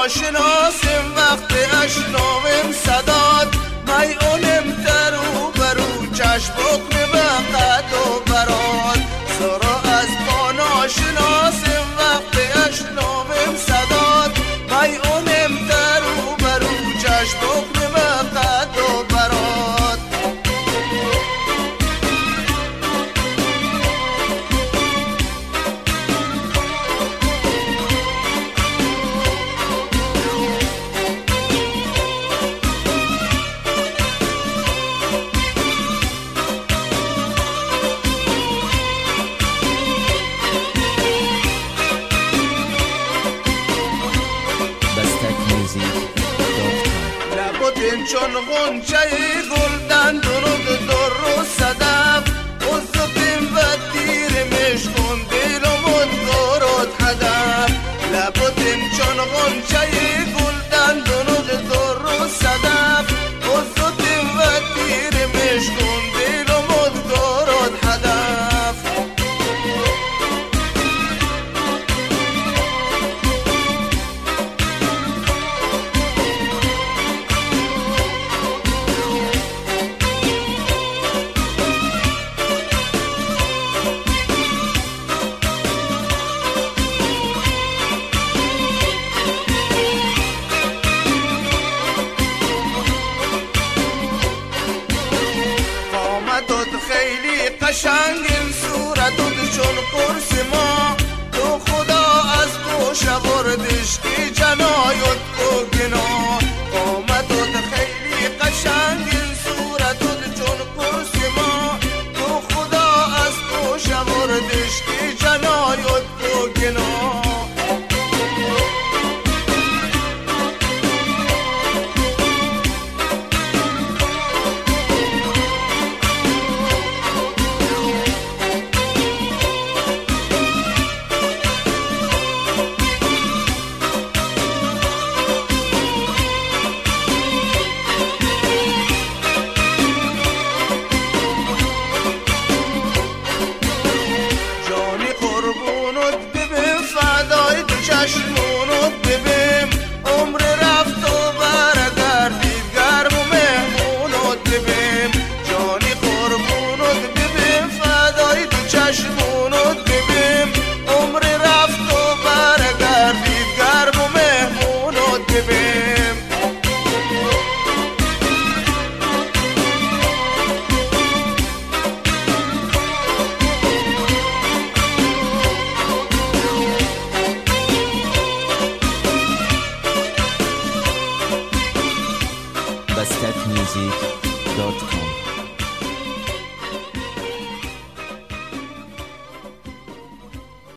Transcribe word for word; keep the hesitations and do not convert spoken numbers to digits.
ناشناسیم وقتی اشناویم صداد میونیم درو برو چشم بکنی به قد و براد سرا از ما ناشناسیم وقتی اشناویم صداد میونیم درو برو چشم بکنی به قد و براد لبوتین چون غنچه گلدن درود در و صدف عزتین و تیر مشکون دیلمون دارد هدف لبوتین چون غنچه گلدن درود در و صدف عزتین و تیر مشکون دیلمون دارد هدف خیلی قشنگین صورتت چون قرص ما تو خدا از گوش وردش کی جنایت کو گنا قامتت خیلی قشنگین صورتت چون قرص ما تو خدا از گوش وردش کی جنایت کو گنا چشمونت ببیم عمر رفت و برگردید گرم و مهمونت ببیم جانی قربونت ببیم فدای تو چشمونت ببیم عمر رفت و برگردید گرم و مهمونت ببیم Music.